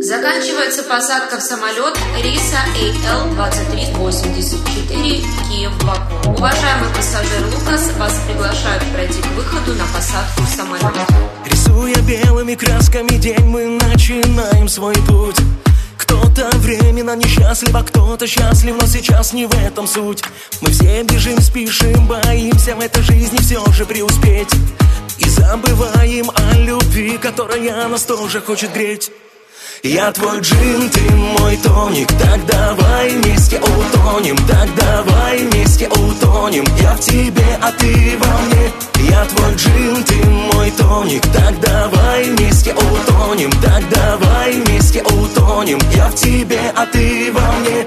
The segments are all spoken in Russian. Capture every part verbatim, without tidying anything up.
Заканчивается посадка в самолет рейса эй эл двадцать три восемьдесят четыре Киев-Баку. Уважаемый пассажир Лукас, вас приглашают пройти к выходу на посадку в самолет. Рисуя белыми красками день, мы начинаем свой путь. Кто-то временно несчастлив, а кто-то счастлив, но сейчас не в этом суть. Мы все бежим, спешим, боимся в этой жизни все же преуспеть. И забываем о любви, которая нас тоже хочет греть. Я твой джин, ты мой тоник, так давай вместе утонем, так давай вместе утонем. Я в тебе, а ты во мне. Я твой джин, ты мой тоник, так давай вместе утонем, так давай вместе утонем. Я в тебе, а ты во мне.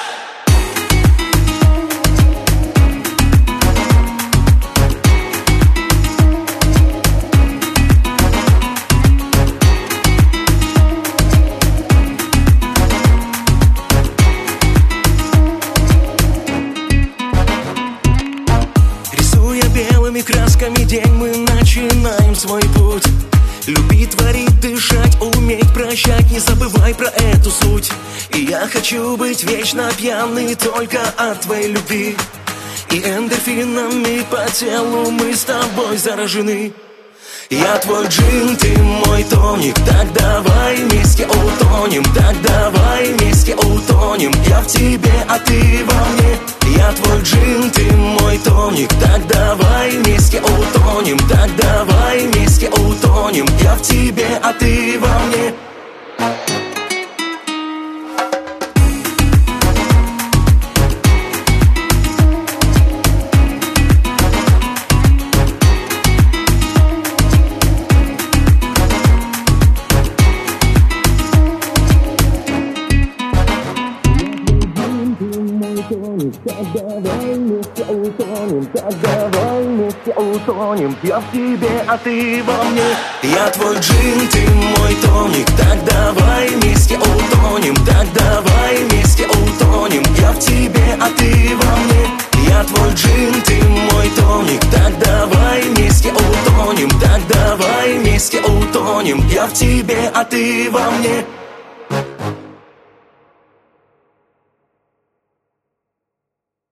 Белыми красками день, мы начинаем свой путь. Любить, творить, дышать, уметь прощать, не забывай про эту суть. И я хочу быть вечно пьяный только от твоей любви. И эндорфинами по телу мы с тобой заражены. Я твой джин, ты мой тоник, так давай вместе утонем, так давай вместе утонем. Я в тебе, а ты во мне. Я твой джин, ты мой тоник, так давай вместе утонем, так давай вместе утонем. Я в тебе, а ты во мне. Так давай вместе утонем, так давай вместе утонем. Я в тебе, а ты во мне. Я твой джин, ты мой тоник, так давай вместе утонем, так давай вместе утонем. Я в тебе, а ты во мне. Я твой джин, ты мой тоник, так давай вместе утонем, так давай вместе утонем. Я в тебе, а ты во мне.